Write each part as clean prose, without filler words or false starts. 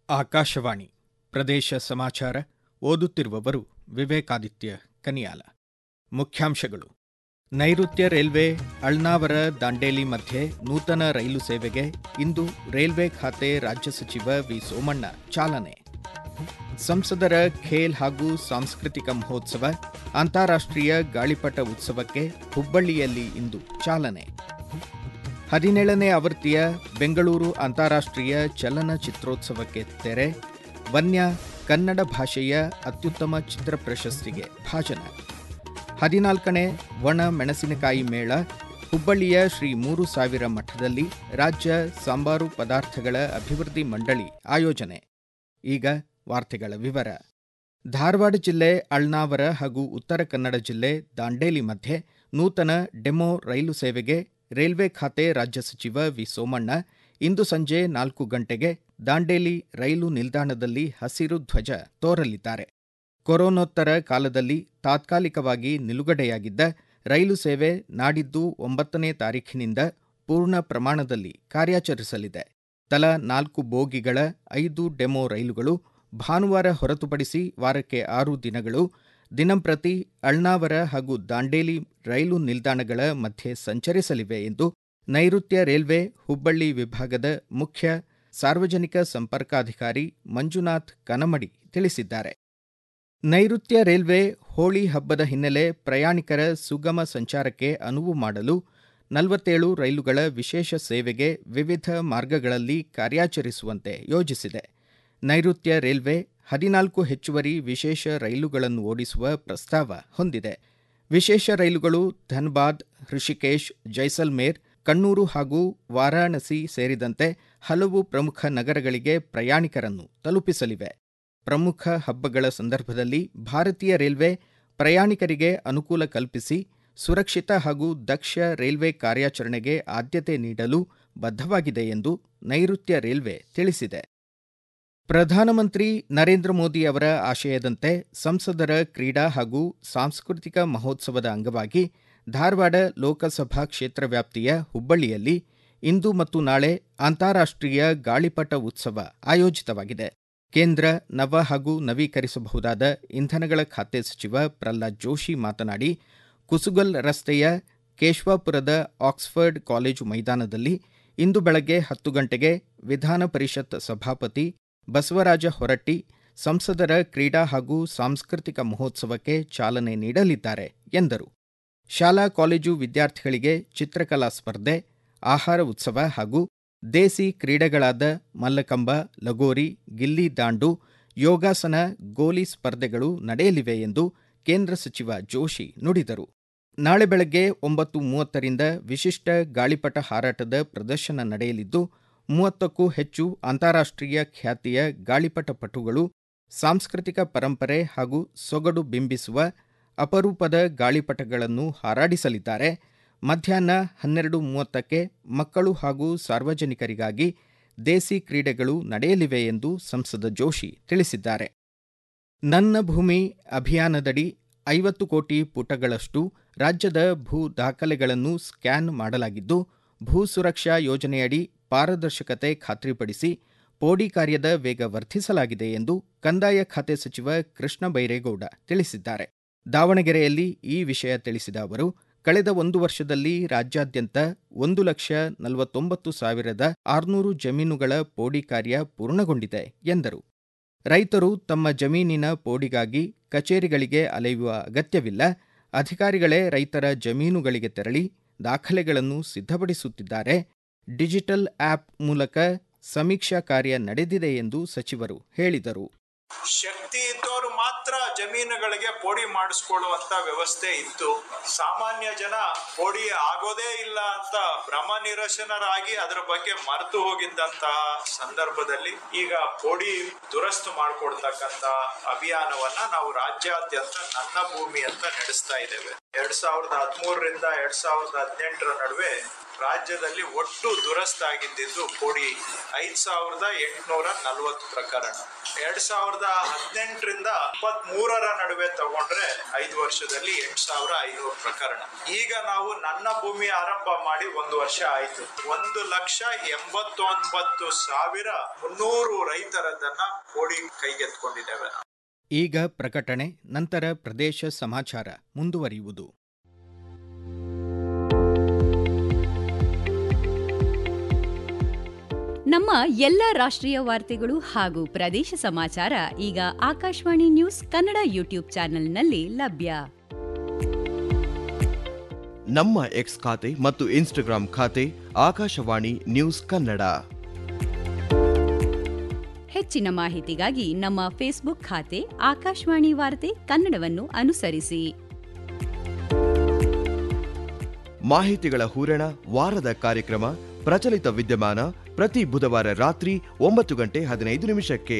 ಆಕಾಶವಾಣಿ ಪ್ರದೇಶ ಸಮಾಚಾರ ಓದುತ್ತಿರುವವರು ವಿವೇಕಾದಿತ್ಯ ಕನಿಯಾಲ. ಮುಖ್ಯಾಂಶಗಳು. ನೈಋತ್ಯ ರೈಲ್ವೆ ಅಳ್ನಾವರ ದಾಂಡೇಲಿ ಮಧ್ಯೆ ನೂತನ ರೈಲು ಸೇವೆಗೆ ಇಂದು ರೈಲ್ವೆ ಖಾತೆ ರಾಜ್ಯ ಸಚಿವ ವಿ ಸೋಮಣ್ಣ ಚಾಲನೆ. ಸಂಸದರ ಖೇಲ್ ಹಾಗೂ ಸಾಂಸ್ಕೃತಿಕ ಮಹೋತ್ಸವ, ಅಂತಾರಾಷ್ಟ್ರೀಯ ಗಾಳಿಪಟ ಉತ್ಸವಕ್ಕೆ ಹುಬ್ಬಳ್ಳಿಯಲ್ಲಿ ಇಂದು ಚಾಲನೆ. 17ನೇ ಆವೃತ್ತಿಯ ಬೆಂಗಳೂರು ಅಂತಾರಾಷ್ಟ್ರೀಯ ಚಲನಚಿತ್ರೋತ್ಸವಕ್ಕೆ ತೆರೆ, ವನ್ಯ ಕನ್ನಡ ಭಾಷೆಯ ಅತ್ಯುತ್ತಮ ಚಿತ್ರ ಪ್ರಶಸ್ತಿಗೆ ಭಾಜನ. 14ನೇ ಒಣ ಮೆಣಸಿನಕಾಯಿ ಮೇಳ ಹುಬ್ಬಳ್ಳಿಯ ಶ್ರೀ 3000 ಮಠದಲ್ಲಿ ರಾಜ್ಯ ಸಾಂಬಾರು ಪದಾರ್ಥಗಳ ಅಭಿವೃದ್ಧಿ ಮಂಡಳಿ ಆಯೋಜನೆ. ಈಗ ವಾರ್ತೆಗಳ ವಿವರ. ಧಾರವಾಡ ಜಿಲ್ಲೆ ಅಳ್ನಾವರ ಹಾಗೂ ಉತ್ತರ ಕನ್ನಡ ಜಿಲ್ಲೆ ದಾಂಡೇಲಿ ಮಧ್ಯೆ ನೂತನ ಡೆಮೊ ರೈಲು ಸೇವೆಗೆ ರೈಲ್ವೆ ಖಾತೆ ರಾಜ್ಯ ಸಚಿವ ವಿ ಸೋಮಣ್ಣ ಇಂದು ಸಂಜೆ 4 ಗಂಟೆಗೆ ದಾಂಡೇಲಿ ರೈಲು ನಿಲ್ದಾಣದಲ್ಲಿ ಹಸಿರು ಧ್ವಜ ತೋರಲಿದ್ದಾರೆ. ಕೊರೋನೋತ್ತರ ಕಾಲದಲ್ಲಿ ತಾತ್ಕಾಲಿಕವಾಗಿ ನಿಲುಗಡೆಯಾಗಿದ್ದ ರೈಲು ಸೇವೆ ನಾಡಿದ್ದು 9ನೇ ತಾರೀಖಿನಿಂದ ಪೂರ್ಣ ಪ್ರಮಾಣದಲ್ಲಿ ಕಾರ್ಯಾಚರಿಸಲಿದೆ. ತಲಾ 4 ಬೋಗಿಗಳ 5 ಡೆಮೊ ರೈಲುಗಳು ಭಾನುವಾರ ಹೊರತುಪಡಿಸಿ ವಾರಕ್ಕೆ 6 ದಿನಗಳು ದಿನಂಪ್ರತಿ ಅಳ್ನಾವರ ಹಾಗೂ ದಾಂಡೇಲಿ ರೈಲು ನಿಲ್ದಾಣಗಳ ಮಧ್ಯೆ ಸಂಚರಿಸಲಿವೆ ಎಂದು ನೈಋತ್ಯ ರೈಲ್ವೆ ಹುಬ್ಬಳ್ಳಿ ವಿಭಾಗದ ಮುಖ್ಯ ಸಾರ್ವಜನಿಕ ಸಂಪರ್ಕಾಧಿಕಾರಿ ಮಂಜುನಾಥ್ ಕನಮಡಿ ತಿಳಿಸಿದ್ದಾರೆ. ನೈಋತ್ಯ ರೈಲ್ವೆ ಹೋಳಿ ಹಬ್ಬದ ಹಿನ್ನೆಲೆ ಪ್ರಯಾಣಿಕರ ಸುಗಮ ಸಂಚಾರಕ್ಕೆ ಅನುವು ಮಾಡಲು 47 ರೈಲುಗಳ ವಿಶೇಷ ಸೇವೆಗೆ ವಿವಿಧ ಮಾರ್ಗಗಳಲ್ಲಿ ಕಾರ್ಯಾಚರಿಸುವಂತೆ ಯೋಜಿಸಿದೆ. ನೈಋತ್ಯ ರೈಲ್ವೆ 14 ಹೆಚ್ಚುವರಿ ವಿಶೇಷ ರೈಲುಗಳನ್ನು ಓಡಿಸುವ ಪ್ರಸ್ತಾವ ಹೊಂದಿದೆ. ವಿಶೇಷ ರೈಲುಗಳು ಧನ್ಬಾದ್, ಹೃಷಿಕೇಶ್, ಜೈಸಲ್ಮೇರ್, ಕಣ್ಣೂರು ಹಾಗೂ ವಾರಾಣಸಿ ಸೇರಿದಂತೆ ಹಲವು ಪ್ರಮುಖ ನಗರಗಳಿಗೆ ಪ್ರಯಾಣಿಕರನ್ನು ತಲುಪಿಸಲಿವೆ. ಪ್ರಮುಖ ಹಬ್ಬಗಳ ಸಂದರ್ಭದಲ್ಲಿ ಭಾರತೀಯ ರೈಲ್ವೆ ಪ್ರಯಾಣಿಕರಿಗೆ ಅನುಕೂಲ ಕಲ್ಪಿಸಿ ಸುರಕ್ಷಿತ ಹಾಗೂ ದಕ್ಷ ರೈಲ್ವೆ ಕಾರ್ಯಾಚರಣೆಗೆ ಆದ್ಯತೆ ನೀಡಲು ಬದ್ಧವಾಗಿದೆ ಎಂದು ನೈಋತ್ಯ ರೈಲ್ವೆ ತಿಳಿಸಿದೆ. ಪ್ರಧಾನಮಂತ್ರಿ ನರೇಂದ್ರ ಮೋದಿ ಅವರ ಆಶಯದಂತೆ ಸಂಸದರ ಕ್ರೀಡಾ ಹಾಗೂ ಸಾಂಸ್ಕೃತಿಕ ಮಹೋತ್ಸವದ ಅಂಗವಾಗಿ ಧಾರವಾಡ ಲೋಕಸಭಾ ಕ್ಷೇತ್ರ ವ್ಯಾಪ್ತಿಯ ಹುಬ್ಬಳ್ಳಿಯಲ್ಲಿ ಇಂದು ಮತ್ತು ನಾಳೆ ಅಂತಾರಾಷ್ಟ್ರೀಯ ಗಾಳಿಪಟ ಉತ್ಸವ ಆಯೋಜಿತವಾಗಿದೆ. ಕೇಂದ್ರ ನವ ಹಾಗೂ ನವೀಕರಿಸಬಹುದಾದ ಇಂಧನಗಳ ಖಾತೆ ಸಚಿವ ಪ್ರಹ್ಲಾದ್ ಜೋಶಿ ಮಾತನಾಡಿ, ಕುಸುಗಲ್ ರಸ್ತೆಯ ಕೇಶವಾಪುರದ ಆಕ್ಸ್ಫರ್ಡ್ ಕಾಲೇಜು ಮೈದಾನದಲ್ಲಿ ಇಂದು ಬೆಳಗ್ಗೆ 10 ಗಂಟೆಗೆ ವಿಧಾನ ಪರಿಷತ್ ಸಭಾಪತಿ ಬಸವರಾಜ ಹೊರಟ್ಟಿ ಸಂಸದರ ಕ್ರೀಡಾ ಹಾಗೂ ಸಾಂಸ್ಕೃತಿಕ ಮಹೋತ್ಸವಕ್ಕೆ ಚಾಲನೆ ನೀಡಲಿದ್ದಾರೆ ಎಂದರು. ಶಾಲಾ ಕಾಲೇಜು ವಿದ್ಯಾರ್ಥಿಗಳಿಗೆ ಚಿತ್ರಕಲಾ ಸ್ಪರ್ಧೆ, ಆಹಾರ ಉತ್ಸವ ಹಾಗೂ ದೇಸಿ ಕ್ರೀಡೆಗಳಾದ ಮಲ್ಲಕಂಬ, ಲಗೋರಿ, ಗಿಲ್ಲಿ ದಾಂಡು, ಯೋಗಾಸನ, ಗೋಲಿ ಸ್ಪರ್ಧೆಗಳು ನಡೆಯಲಿವೆ ಎಂದು ಕೇಂದ್ರ ಸಚಿವ ಜೋಶಿ ನುಡಿದರು. ನಾಳೆ ಬೆಳಗ್ಗೆ 9:30ರಿಂದ ವಿಶಿಷ್ಟ ಗಾಳಿಪಟ ಹಾರಾಟದ ಪ್ರದರ್ಶನ ನಡೆಯಲಿದ್ದು 30ಕ್ಕೂ ಹೆಚ್ಚು ಅಂತಾರಾಷ್ಟ್ರೀಯ ಖ್ಯಾತಿಯ ಗಾಳಿಪಟ ಪಟುಗಳು ಸಾಂಸ್ಕೃತಿಕ ಪರಂಪರೆ ಹಾಗೂ ಸೊಗಡು ಬಿಂಬಿಸುವ ಅಪರೂಪದ ಗಾಳಿಪಟಗಳನ್ನು ಹಾರಾಡಿಸಲಿದ್ದಾರೆ. ಮಧ್ಯಾಹ್ನ 12:30ಕ್ಕೆ ಮಕ್ಕಳು ಹಾಗೂ ಸಾರ್ವಜನಿಕರಿಗಾಗಿ ದೇಸಿ ಕ್ರೀಡೆಗಳು ನಡೆಯಲಿವೆ ಎಂದು ಸಂಸದ ಜೋಶಿ ತಿಳಿಸಿದ್ದಾರೆ. ನನ್ನ ಭೂಮಿ ಅಭಿಯಾನದಡಿ 50 ಕೋಟಿ ಪುಟಗಳಷ್ಟು ರಾಜ್ಯದ ಭೂ ದಾಖಲೆಗಳನ್ನು ಸ್ಕ್ಯಾನ್ ಮಾಡಲಾಗಿದ್ದು, ಭೂ ಸುರಕ್ಷಾ ಯೋಜನೆಯಡಿ ಪಾರದರ್ಶಕತೆ ಖಾತ್ರಿಪಡಿಸಿ ಪೋಡಿ ಕಾರ್ಯದ ವೇಗ ವರ್ಧಿಸಲಾಗಿದೆ ಎಂದು ಕಂದಾಯ ಖಾತೆ ಸಚಿವ ಕೃಷ್ಣ ಬೈರೇಗೌಡ ತಿಳಿಸಿದ್ದಾರೆ. ದಾವಣಗೆರೆಯಲ್ಲಿ ಈ ವಿಷಯ ತಿಳಿಸಿದ ಅವರು, ಕಳೆದ 1 ವರ್ಷದಲ್ಲಿ ರಾಜ್ಯಾದ್ಯಂತ 1,49,600 ಜಮೀನುಗಳ ಪೋಡಿ ಕಾರ್ಯ ಪೂರ್ಣಗೊಂಡಿದೆ ಎಂದರು. ರೈತರು ತಮ್ಮ ಜಮೀನಿನ ಪೋಡಿಗಾಗಿ ಕಚೇರಿಗಳಿಗೆ ಅಲೆಯುವ ಅಗತ್ಯವಿಲ್ಲ. ಅಧಿಕಾರಿಗಳೇ ರೈತರ ಜಮೀನುಗಳಿಗೆ ತೆರಳಿ ದಾಖಲೆಗಳನ್ನು ಸಿದ್ಧಪಡಿಸುತ್ತಿದ್ದಾರೆ. ಡಿಜಿಟಲ್ ಆಪ್ ಮೂಲಕ ಸಮೀಕ್ಷಾ ಕಾರ್ಯ ನಡೆದಿದೆ ಎಂದು ಸಚಿವರು ಹೇಳಿದರು. ಶಕ್ತಿ ಇದ್ದವರು ಮಾತ್ರ ಜಮೀನುಗಳಿಗೆ ಪೋಡಿ ಮಾಡಿಸ್ಕೊಳ್ಳುವಂತ ವ್ಯವಸ್ಥೆ ಇತ್ತು. ಸಾಮಾನ್ಯ ಜನ ಪೋಡಿ ಆಗೋದೇ ಇಲ್ಲ ಅಂತ ಭ್ರಮ ನಿರಸನರಾಗಿ ಅದರ ಬಗ್ಗೆ ಮರೆತು ಹೋಗಿದ್ದಂತಹ ಸಂದರ್ಭದಲ್ಲಿ ಈಗ ಪೋಡಿ ದುರಸ್ತು ಮಾಡಿಕೊಡ್ತಕ್ಕಂತ ಅಭಿಯಾನವನ್ನ ನಾವು ರಾಜ್ಯಾದ್ಯಂತ ನನ್ನ ಭೂಮಿ ಅಂತ ನಡೆಸ್ತಾ ಇದ್ದೇವೆ. 2013ರಿಂದ 2018 ನಡುವೆ ರಾಜ್ಯದಲ್ಲಿ ಒಟ್ಟು ದುರಸ್ತಾಗಿದ್ದು ಪೋಡಿ 5840 ಪ್ರಕರಣ. 2018ರಿಂದ 23ರ ನಡುವೆ ತಗೊಂಡ್ರೆ 5 ವರ್ಷದಲ್ಲಿ 8500 ಪ್ರಕರಣ. ಈಗ ನಾವು ನನ್ನ ಭೂಮಿ ಆರಂಭ ಮಾಡಿ 1 ವರ್ಷ ಆಯ್ತು. 1,89,300 ರೈತರದನ್ನ ಪೋಡಿ ಕೈಗೆತ್ಕೊಂಡಿದ್ದೇವೆ. ಈಗ ಪ್ರಕಟಣೆ, ನಂತರ ಪ್ರದೇಶ ಸಮಾಚಾರ ಮುಂದುವರಿಯುವುದು. ನಮ್ಮ ಎಲ್ಲ ರಾಷ್ಟ್ರೀಯ ವಾರ್ತೆಗಳು ಹಾಗೂ ಪ್ರದೇಶ ಸಮಾಚಾರ ಈಗ ಆಕಾಶವಾಣಿ ನ್ಯೂಸ್ ಕನ್ನಡ ಯೂಟ್ಯೂಬ್ ಚಾನೆಲ್ನಲ್ಲಿ ಲಭ್ಯ. ನಮ್ಮ ಎಕ್ಸ್ ಖಾತೆ ಮತ್ತು ಇನ್ಸ್ಟಾಗ್ರಾಂ ಖಾತೆ ಆಕಾಶವಾಣಿ ನ್ಯೂಸ್ ಕನ್ನಡ. ಹೆಚ್ಚಿನ ಮಾಹಿತಿಗಾಗಿ ನಮ್ಮ ಫೇಸ್ಬುಕ್ ಖಾತೆ ಆಕಾಶವಾಣಿ ವಾರ್ತೆ ಕನ್ನಡವನ್ನು ಅನುಸರಿಸಿ. ಮಾಹಿತಿಗಳ ಹೂರಣ, ವಾರದ ಕಾರ್ಯಕ್ರಮ ಪ್ರಚಲಿತ ವಿದ್ಯಮಾನ ಪ್ರತಿ ಬುಧವಾರ ರಾತ್ರಿ 9:15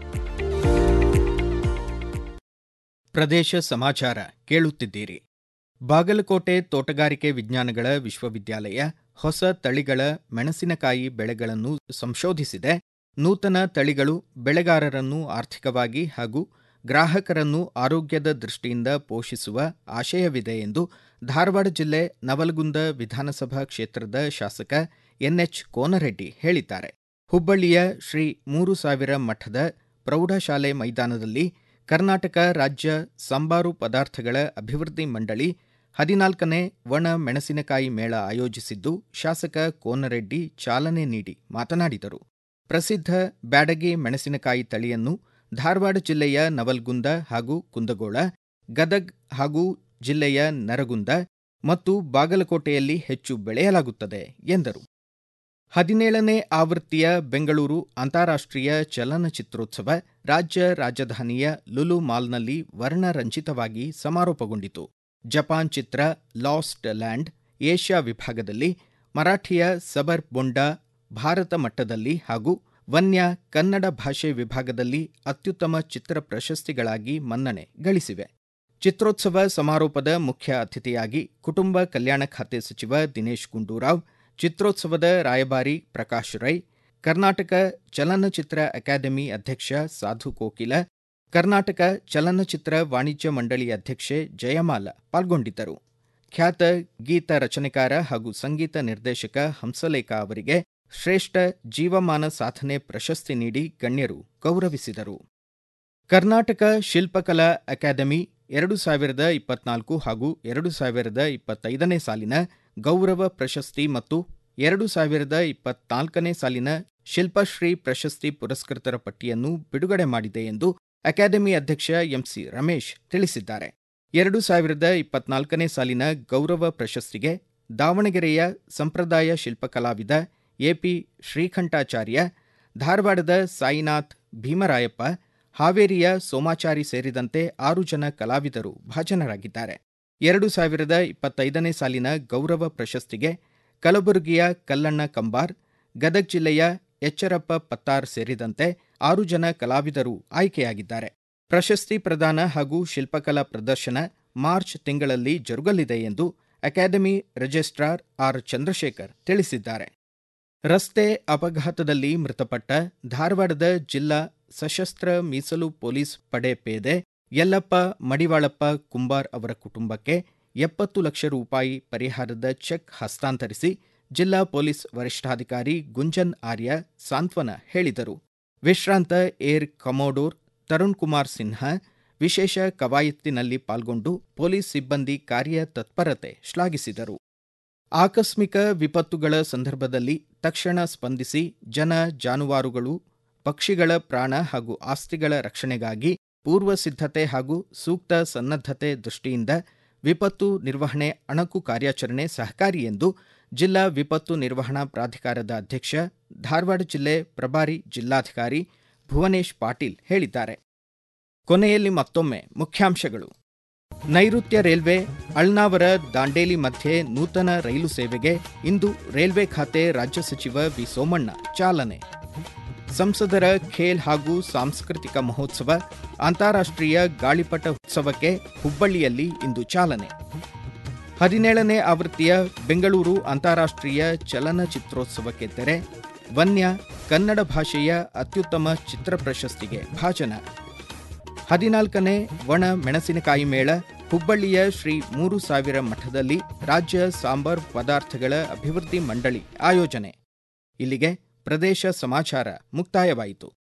ಪ್ರದೇಶ ಸಮಾಚಾರ ಕೇಳುತ್ತಿದ್ದೀರಿ. ಬಾಗಲಕೋಟೆ ತೋಟಗಾರಿಕೆ ವಿಜ್ಞಾನಗಳ ವಿಶ್ವವಿದ್ಯಾಲಯ ಹೊಸ ತಳಿಗಳ ಮೆಣಸಿನಕಾಯಿ ಬೆಳೆಗಳನ್ನು ಸಂಶೋಧಿಸಿದೆ. ನೂತನ ತಳಿಗಳು ಬೆಳೆಗಾರರನ್ನು ಆರ್ಥಿಕವಾಗಿ ಹಾಗೂ ಗ್ರಾಹಕರನ್ನು ಆರೋಗ್ಯದ ದೃಷ್ಟಿಯಿಂದ ಪೋಷಿಸುವ ಆಶಯವಿದೆ ಎಂದು ಧಾರವಾಡ ಜಿಲ್ಲೆ ನವಲಗುಂದ ವಿಧಾನಸಭಾ ಕ್ಷೇತ್ರದ ಶಾಸಕ ಎನ್ಎಚ್ ಕೋನರೆಡ್ಡಿ ಹೇಳಿದ್ದಾರೆ. ಹುಬ್ಬಳ್ಳಿಯ ಶ್ರೀ 3000 ಮಠದ ಪ್ರೌಢಶಾಲೆ ಮೈದಾನದಲ್ಲಿ ಕರ್ನಾಟಕ ರಾಜ್ಯ ಸಂಬಾರು ಪದಾರ್ಥಗಳ ಅಭಿವೃದ್ಧಿ ಮಂಡಳಿ 14ನೇ ಒಣ ಮೆಣಸಿನಕಾಯಿ ಮೇಳ ಆಯೋಜಿಸಿದ್ದು, ಶಾಸಕ ಕೋನರೆಡ್ಡಿ ಚಾಲನೆ ನೀಡಿ ಮಾತನಾಡಿದರು. ಪ್ರಸಿದ್ಧ ಬ್ಯಾಡಗಿ ಮೆಣಸಿನಕಾಯಿ ತಳಿಯನ್ನು ಧಾರವಾಡ ಜಿಲ್ಲೆಯ ನವಲಗುಂದ ಹಾಗೂ ಕುಂದಗೋಳ, ಗದಗ್ ಹಾಗೂ ಜಿಲ್ಲೆಯ ನರಗುಂದ ಮತ್ತು ಬಾಗಲಕೋಟೆಯಲ್ಲಿ ಹೆಚ್ಚು ಬೆಳೆಯಲಾಗುತ್ತದೆ ಎಂದರು. 17ನೇ ಆವೃತ್ತಿಯ ಬೆಂಗಳೂರು ಅಂತಾರಾಷ್ಟ್ರೀಯ ಚಲನಚಿತ್ರೋತ್ಸವ ರಾಜ್ಯ ರಾಜಧಾನಿಯ ಲುಲು ಮಾಲ್ನಲ್ಲಿ ವರ್ಣರಂಜಿತವಾಗಿ ಸಮಾರೋಪಗೊಂಡಿತು. ಜಪಾನ್ ಚಿತ್ರ ಲಾಸ್ಟ್ ಲ್ಯಾಂಡ್ ಏಷ್ಯಾ ವಿಭಾಗದಲ್ಲಿ, ಮರಾಠಿಯ ಸಬರ್ ಬೊಂಡಾ ಭಾರತ ಮಟ್ಟದಲ್ಲಿ ಹಾಗೂ ವನ್ಯ ಕನ್ನಡ ಭಾಷೆ ವಿಭಾಗದಲ್ಲಿ ಅತ್ಯುತ್ತಮ ಚಿತ್ರ ಪ್ರಶಸ್ತಿಗಳಾಗಿ ಮನ್ನಣೆ ಗಳಿಸಿವೆ. ಚಿತ್ರೋತ್ಸವ ಸಮಾರೋಪದ ಮುಖ್ಯ ಅತಿಥಿಯಾಗಿ ಕುಟುಂಬ ಕಲ್ಯಾಣ ಖಾತೆ ಸಚಿವ ದಿನೇಶ್ ಗುಂಡೂರಾವ್, ಚಿತ್ರೋತ್ಸವದ ರಾಯಭಾರಿ ಪ್ರಕಾಶ್ ರೈ, ಕರ್ನಾಟಕ ಚಲನಚಿತ್ರ ಅಕಾಡೆಮಿ ಅಧ್ಯಕ್ಷ ಸಾಧು ಕೋಕಿಲ, ಕರ್ನಾಟಕ ಚಲನಚಿತ್ರ ವಾಣಿಜ್ಯ ಮಂಡಳಿ ಅಧ್ಯಕ್ಷೆ ಜಯಮಾಲ ಪಾಲ್ಗೊಂಡಿದ್ದರು. ಖ್ಯಾತ ಗೀತ ರಚನೆಕಾರ ಹಾಗೂ ಸಂಗೀತ ನಿರ್ದೇಶಕ ಹಂಸಲೇಖ ಅವರಿಗೆ ಶ್ರೇಷ್ಠ ಜೀವಮಾನ ಸಾಧನೆ ಪ್ರಶಸ್ತಿ ನೀಡಿ ಗಣ್ಯರು ಗೌರವಿಸಿದರು. ಕರ್ನಾಟಕ ಶಿಲ್ಪಕಲಾ ಅಕಾಡೆಮಿ 2024 ಹಾಗೂ 2025ನೇ ಸಾಲಿನ ಗೌರವ ಪ್ರಶಸ್ತಿ ಮತ್ತು 2024ನೇ ಸಾಲಿನ ಶಿಲ್ಪಶ್ರೀ ಪ್ರಶಸ್ತಿ ಪುರಸ್ಕೃತರ ಪಟ್ಟಿಯನ್ನು ಬಿಡುಗಡೆ ಮಾಡಿದೆ ಎಂದು ಅಕಾಡೆಮಿ ಅಧ್ಯಕ್ಷ ಎಂಸಿ ರಮೇಶ್ ತಿಳಿಸಿದ್ದಾರೆ. 2024ನೇ ಸಾಲಿನ ಗೌರವ ಪ್ರಶಸ್ತಿಗೆ ದಾವಣಗೆರೆಯ ಸಂಪ್ರದಾಯ ಶಿಲ್ಪಕಲಾವಿದ ಎಪಿ ಶ್ರೀಕಂಠಾಚಾರ್ಯ, ಧಾರವಾಡದ ಸಾಯಿನಾಥ್ ಭೀಮರಾಯಪ್ಪ, ಹಾವೇರಿಯ ಸೋಮಾಚಾರಿ ಸೇರಿದಂತೆ 6 ಜನ ಕಲಾವಿದರು ಭಾಜನರಾಗಿದ್ದಾರೆ. 2025ನೇ ಸಾಲಿನ ಗೌರವ ಪ್ರಶಸ್ತಿಗೆ ಕಲಬುರಗಿಯ ಕಲ್ಲಣ್ಣ ಕಂಬಾರ್, ಗದಗ್ ಜಿಲ್ಲೆಯ ಎಚ್ಚರಪ್ಪ ಪತ್ತಾರ್ ಸೇರಿದಂತೆ 6 ಜನ ಕಲಾವಿದರು ಆಯ್ಕೆಯಾಗಿದ್ದಾರೆ. ಪ್ರಶಸ್ತಿ ಪ್ರದಾನ ಹಾಗೂ ಶಿಲ್ಪಕಲಾ ಪ್ರದರ್ಶನ ಮಾರ್ಚ್ ತಿಂಗಳಲ್ಲಿ ಜರುಗಲಿದೆ ಎಂದು ಅಕಾಡೆಮಿ ರಿಜಿಸ್ಟ್ರಾರ್ ಆರ್ ಚಂದ್ರಶೇಖರ್ ತಿಳಿಸಿದ್ದಾರೆ. ರಸ್ತೆ ಅಪಘಾತದಲ್ಲಿ ಮೃತಪಟ್ಟ ಧಾರವಾಡದ ಜಿಲ್ಲಾ ಸಶಸ್ತ್ರ ಮೀಸಲು ಪೊಲೀಸ್ ಪಡೆ ಪೇದೆ ಯಲ್ಲಪ್ಪ ಮಡಿವಾಳಪ್ಪ ಕುಂಬಾರ್ ಅವರ ಕುಟುಂಬಕ್ಕೆ 70 ಲಕ್ಷ ರೂಪಾಯಿ ಪರಿಹಾರದ ಚೆಕ್ ಹಸ್ತಾಂತರಿಸಿ ಜಿಲ್ಲಾ ಪೊಲೀಸ್ ವರಿಷ್ಠಾಧಿಕಾರಿ ಗುಂಜನ್ ಆರ್ಯ ಸಾಂತ್ವನ ಹೇಳಿದರು. ವಿಶ್ರಾಂತ ಏರ್ ಕಮೋಡೋರ್ ತರುಣ್ ಕುಮಾರ್ ಸಿನ್ಹಾ ವಿಶೇಷ ಕವಾಯತಿನಲ್ಲಿ ಪಾಲ್ಗೊಂಡು ಪೊಲೀಸ್ ಸಿಬ್ಬಂದಿ ಕಾರ್ಯ ತತ್ಪರತೆ ಶ್ಲಾಘಿಸಿದರು. ಆಕಸ್ಮಿಕ ವಿಪತ್ತುಗಳ ಸಂದರ್ಭದಲ್ಲಿ ತಕ್ಷಣ ಸ್ಪಂದಿಸಿ ಜನ, ಜಾನುವಾರುಗಳು, ಪಕ್ಷಿಗಳ ಪ್ರಾಣ ಹಾಗೂ ಆಸ್ತಿಗಳ ರಕ್ಷಣೆಗಾಗಿ ಪೂರ್ವ ಸಿದ್ಧತೆ ಹಾಗೂ ಸೂಕ್ತ ಸನ್ನದ್ಧತೆ ದೃಷ್ಟಿಯಿಂದ ವಿಪತ್ತು ನಿರ್ವಹಣೆ ಅಣಕು ಕಾರ್ಯಾಚರಣೆ ಸಹಕಾರಿ ಎಂದು ಜಿಲ್ಲಾ ವಿಪತ್ತು ನಿರ್ವಹಣಾ ಪ್ರಾಧಿಕಾರದ ಅಧ್ಯಕ್ಷ, ಧಾರವಾಡ ಜಿಲ್ಲೆ ಪ್ರಭಾರಿ ಜಿಲ್ಲಾಧಿಕಾರಿ ಭುವನೇಶ್ ಪಾಟೀಲ್ ಹೇಳಿದ್ದಾರೆ. ಕೊನೆಯಲ್ಲಿ ಮತ್ತೊಮ್ಮೆ ಮುಖ್ಯಾಂಶಗಳು. ನೈಋತ್ಯ ರೈಲ್ವೆ ಅಳ್ನಾವರ ದಾಂಡೇಲಿ ಮಧ್ಯೆ ನೂತನ ರೈಲು ಸೇವೆಗೆ ಇಂದು ರೈಲ್ವೆ ಖಾತೆ ರಾಜ್ಯ ಸಚಿವ ವಿ ಸೋಮಣ್ಣ ಚಾಲನೆ. ಸಂಸದರ ಖೇಲ್ ಹಾಗೂ ಸಾಂಸ್ಕೃತಿಕ ಮಹೋತ್ಸವ, ಅಂತಾರಾಷ್ಟ್ರೀಯ ಗಾಳಿಪಟ ಉತ್ಸವಕ್ಕೆ ಹುಬ್ಬಳ್ಳಿಯಲ್ಲಿ ಇಂದು ಚಾಲನೆ. 17ನೇ ಆವೃತ್ತಿಯ ಬೆಂಗಳೂರು ಅಂತಾರಾಷ್ಟ್ರೀಯ ಚಲನಚಿತ್ರೋತ್ಸವಕ್ಕೆ ತೆರೆ. ವನ್ಯ ಕನ್ನಡ ಭಾಷೆಯ ಅತ್ಯುತ್ತಮ ಚಿತ್ರ ಪ್ರಶಸ್ತಿಗೆ ಭಾಜನ. 14ನೇ ಒಣ ಮೆಣಸಿನಕಾಯಿ ಮೇಳ ಹುಬ್ಬಳ್ಳಿಯ ಶ್ರೀ 3000 ಮಠದಲ್ಲಿ ರಾಜ್ಯ ಸಾಂಬಾರ್ ಪದಾರ್ಥಗಳ ಅಭಿವೃದ್ಧಿ ಮಂಡಳಿ ಆಯೋಜನೆ. ಇಲ್ಲಿಗೆ ಪ್ರದೇಶ ಸಮಾಚಾರ ಮುಕ್ತಾಯವಾಯಿತು.